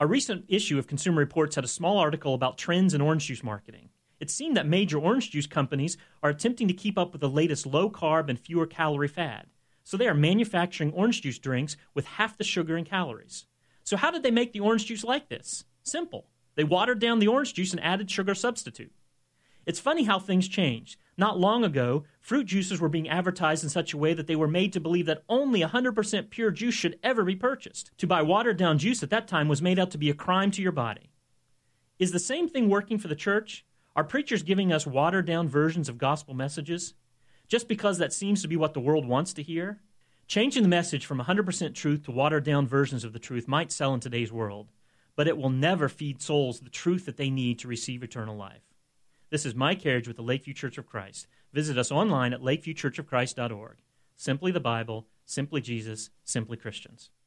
A recent issue of Consumer Reports had a small article about trends in orange juice marketing. It seemed that major orange juice companies are attempting to keep up with the latest low-carb and fewer-calorie fad. So they are manufacturing orange juice drinks with half the sugar and calories. So how did they make the orange juice like this? Simple. They watered down the orange juice and added sugar substitute. It's funny how things change. Not long ago, fruit juices were being advertised in such a way that they were made to believe that only 100% pure juice should ever be purchased. To buy watered-down juice at that time was made out to be a crime to your body. Is the same thing working for the church? Are preachers giving us watered-down versions of gospel messages? Just because that seems to be what the world wants to hear? Changing the message from 100% truth to watered-down versions of the truth might sell in today's world, but it will never feed souls the truth that they need to receive eternal life. This is Mike Carriage with the Lakeview Church of Christ. Visit us online at lakeviewchurchofchrist.org. Simply the Bible, simply Jesus, simply Christians.